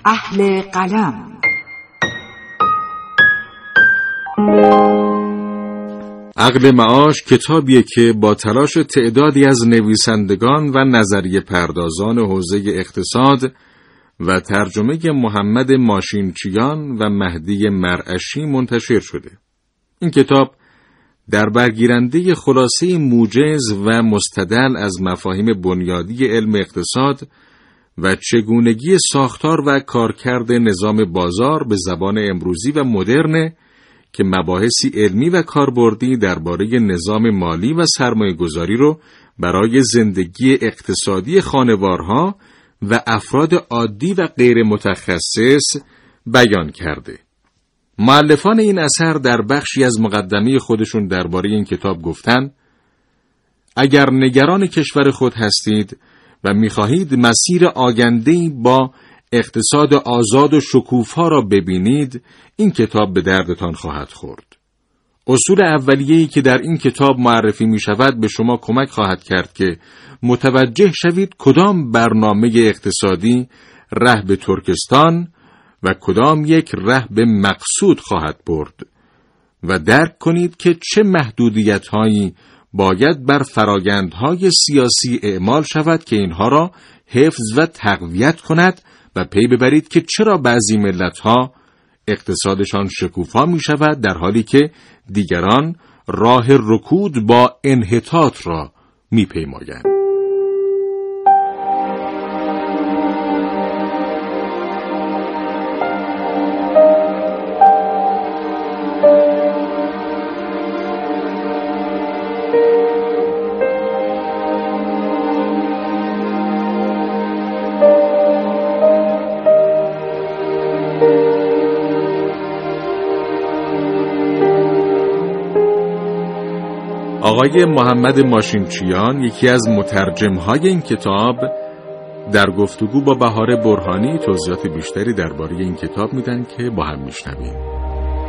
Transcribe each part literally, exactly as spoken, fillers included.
اهل قلم. عقل معاش کتابیه که با تلاش تعدادی از نویسندگان و نظریه پردازان حوزه اقتصاد و ترجمه محمد ماشینچیان و مهدی مرعشی منتشر شده. این کتاب در برگیرنده خلاصه موجز و مستدل از مفاهیم بنیادی علم اقتصاد و چگونگی ساختار و کارکرد نظام بازار به زبان امروزی و مدرن که مباحثی علمی و کاربردی درباره نظام مالی و سرمایه‌گذاری رو برای زندگی اقتصادی خانوارها و افراد عادی و غیر متخصص بیان کرده. مؤلفان این اثر در بخشی از مقدمه خودشون درباره این کتاب گفتن: اگر نگران کشور خود هستید و می‌خواهید مسیر آینده‌ای با اقتصاد آزاد و شکوفا را ببینید، این کتاب به دردتان خواهد خورد. اصول اولیه‌ای که در این کتاب معرفی می‌شود به شما کمک خواهد کرد که متوجه شوید کدام برنامه اقتصادی ره به ترکستان و کدام یک ره به مقصود خواهد برد و درک کنید که چه محدودیت‌هایی باید بر فرآیندهای سیاسی اعمال شود که اینها را حفظ و تقویت کند و پی ببرید که چرا بعضی ملت‌ها اقتصادشان شکوفا می شود در حالی که دیگران راه رکود با انحطاط را می پیمایند. آقای محمد ماشینچیان، یکی از مترجم‌های این کتاب، در گفتگو با بهار برهانی توضیحات بیشتری درباره این کتاب میدن که با هم میشنویم.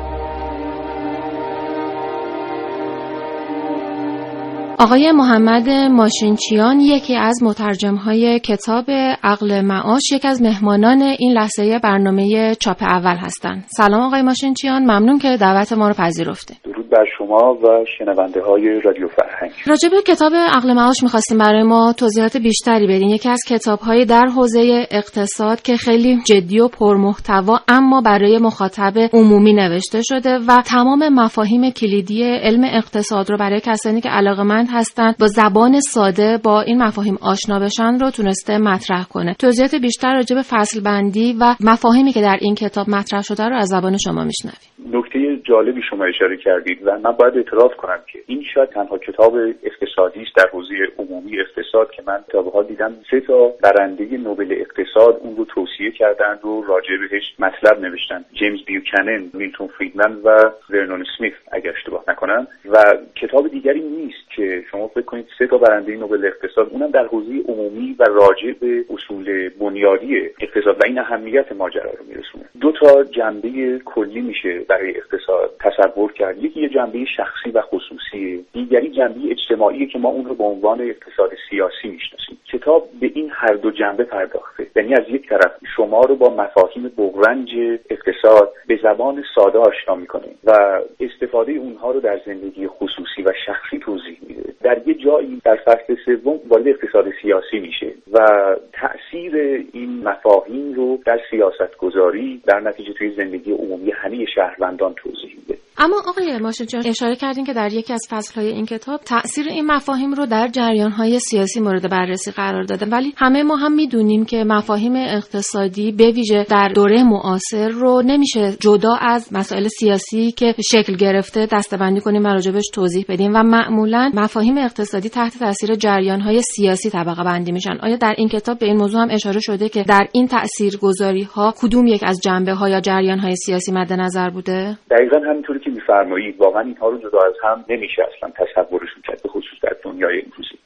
آقای محمد ماشینچیان، یکی از مترجم‌های کتاب عقل معاش، یک از مهمانان این لحظه برنامه چاپ اول هستند. سلام آقای ماشینچیان، ممنون که دعوت ما رو پذیرفتید. درود بر شما و شنونده های رادیو فرهنگ. راجع به کتاب عقل معاش می‌خواستیم برای ما توضیحات بیشتری بدین. یکی از کتاب‌های در حوزه اقتصاد که خیلی جدی و پرمحتوا اما برای مخاطب عمومی نوشته شده و تمام مفاهیم کلیدی علم اقتصاد رو برای کسانی که علاقه‌مند هستند با زبان ساده با این مفاهیم آشنا بشن رو تونسته مطرح کنه. توضیحات بیشتر راجع به فصل بندی و مفاهیمی که در این کتاب مطرح شده رو از زبان شما میشنویم. نکته جالبی شما اشاره کردید و من باید اعتراف کنم که این شاید تنها کتاب اقتصادی است در حوزه عمومی اقتصاد که من تا به حال دیدم. سه تا برنده نوبل اقتصاد اون رو توصیه کردند و راجع بهش مطلب نوشتن: جیمز بیوکنن، میلتون فریدمن و ورنون اسمیت اگر اشتباه نکنم. و کتاب دیگری نیست که شما فکر کنید سه تا برنده نوبل اقتصاد، اونم در حوزه عمومی و راجع به اصول بنیادی اقتصاد و این اهمیت ماجرا رو میرسونه. دو تا جنبه کلی میشه برای اقتصاد تصور کرد. یکی یه جنبه شخصی و خصوصی، دیگری جنبه اجتماعی که ما اون رو به عنوان اقتصاد سیاسی میشناسیم. کتاب به این هر دو جنبه پرداخته، یعنی از یک طرف شما رو با مفاهیم بغرنج اقتصاد به زبان ساده آشنا میکنه و استفاده اونها رو در زندگی خصوصی و شخصی توضیح میده. در یه جایی در فصل سوم وارد اقتصاد سیاسی میشه و تأثیر این مفاهیم رو در سیاست گذاری در نتیجه توی زندگی عمومی همه شهروندان توضیح میده. اما آقای ماشینچیان اشاره کردین که در یکی از فصل‌های این کتاب تأثیر این مفاهیم رو در جریان‌های سیاسی مورد بررسی قرار دادن، ولی همه ما هم می‌دونیم که مفاهیم اقتصادی به ویژه در دوره معاصر رو نمیشه جدا از مسائل سیاسی که شکل گرفته دسته‌بندی کنیم و راجبش توضیح بدیم و معمولاً مفاهیم اقتصادی تحت تأثیر جریان‌های سیاسی طبقه بندی میشن. آیا در این کتاب به این موضوع هم اشاره شده که در این تأثیرگذاری‌ها کدوم یک از جنبه‌ها یا جریان‌های سیاسی مد نظر بوده؟ دقیقاً همینطوری که می‌فرمایید، واقعا اینها رو جدا از هم نمیشه اصلا تصورشون کرد، به خصوص در دنیای امروزی.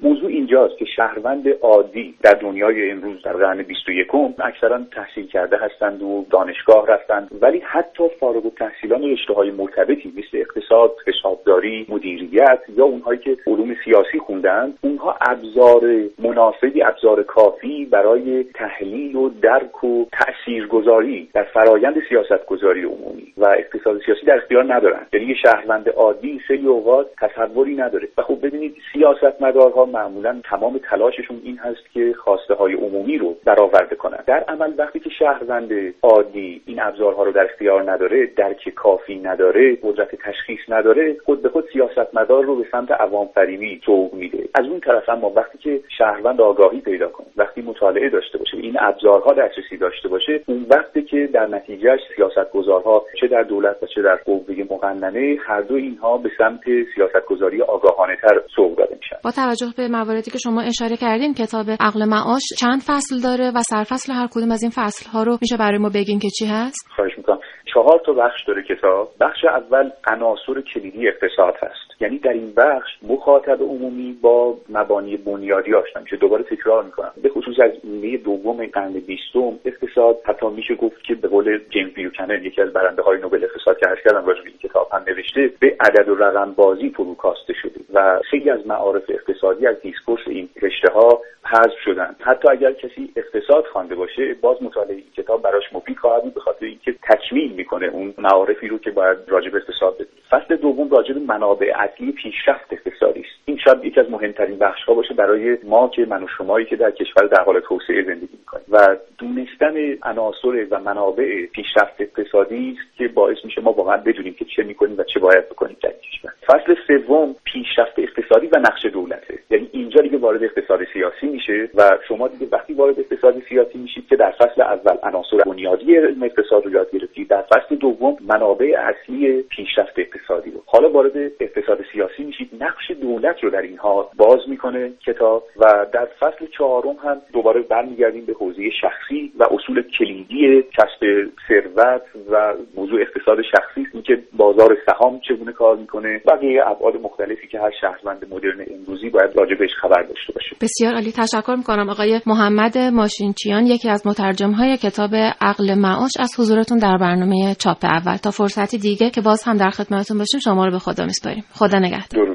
موضوع اینجاست که شهروند عادی در دنیای امروز در قرن بیست و یکم اکثرا تحصیل کرده هستند و دانشگاه رفتند، ولی حتی فارغ التحصیلان رشته‌های مرتبطی مثل اقتصاد، حسابداری، مدیریت یا اونهایی که علوم سیاسی خوندن، اونها ابزار مناسبی، ابزار کافی برای تحلیل و درک و تاثیرگذاری در فرایند سیاستگذاری عمومی و اقتصاد سیاسی در اختیار ندارن. یعنی یه شهروند عادی سری اوقات تصوری نداره. و خب ببینید سیاستمدارها معمولا تمام تلاششون این هست که خواسته های عمومی رو برآورده کنن. در عمل وقتی که شهروند عادی این ابزارها رو در اختیار نداره، درک کافی نداره، قدرت تشخیص نداره، خود به خود سیاستمدار رو به سمت عوام فریبی سوق میده. از اون طرف اما وقتی که شهروند آگاهی پیدا کنه، وقتی مطالعه داشته باشه، این ابزارها دسترسی داشته باشه، اون وقتی که در نتیجهش سیاستگزارها چه در دولت و چه در قوه مقننه هر دو اینها به سمت سیاستگذاری آگاهانه‌تر سوق داده میشن. با توجه به مواردی که شما اشاره کردین، کتاب عقل معاش چند فصل داره و سرفصل هر کدوم از این فصل‌ها رو میشه برای ما بگین که چی هست؟ خواهش میکنم. چهار تا بخش داره کتاب. بخش اول عناصر کلیدی اقتصاد هست. یعنی در این بخش مخاطب عمومی با مبانی بنیادی آشنا میشه. دوباره تکرار میکنم، به خصوص از نیمه دوم قرن بیستم اقتصاد حتی میشه گفت که به قول جیمز بیوکنن، یکی از برنده‌های نوبل اقتصاد که عرض کردم راجع به این کتاب هم نوشته، به عدد و رقم بازی فرو کاسته شده و خیلی از معارف اقتصادی از دیسکورس این رشته‌ها حذف شدن. حتی اگر کسی اقتصاد خوانده باشه، باز مطالعه این کتاب براش مفید خواهد بود، به خاطر اینکه تکمیل میکنه اون معارفی رو که باید راجع به اقتصاد بدونیم. فصل دوم راجع به منابع اصلی پیشرفت اقتصادی است. این شاید یکی از مهمترین بخش‌ها باشه برای ما که من و شمایی که در کشور در حال توسعه زندگی می‌کنیم و دونستن عناصر و منابع پیشرفت اقتصادی است که باعث میشه ما واقعا بدونیم که چه می‌کنیم و چه باید بکنیم در کشور. فصل سوم پیشرفت اقتصادی و نقش دولته. یعنی اینجا دیگه وارد اقتصاد سیاسی میشه و شما دیگه وقتی وارد اقتصاد سیاسی میشید که در فصل اول عناصر بنیادی علم اقتصاد رو یاد گرفتید، در فصل دوم منابع اصلی پیشرفت اقتصادی رو، حالا وارد اقتصاد سیاسی میشید، نقش دولت رو در اینها باز میکنه کتاب و در فصل چهارم هم دوباره برمیگردیم به حوزه شخصی و اصول کلیدی کسب ثروت و موضوع اقتصاد شخصی، اینکه بازار سهام چگونه کار میکنه، بقیه ابعاد مختلفی که هر شهروند مدرن امروزی باید راجع بهش خبر داشته باشه. بسیار عالی، تشکر میکنم آقای محمد ماشینچیان، یکی از مترجم‌های کتاب عقل معاش، از حضورتون در برنامه چاپ اول. تا فرصتی دیگه که باز هم در خدمتتون باشیم شما رو به خدا میسپاریم. خدا نگهدار.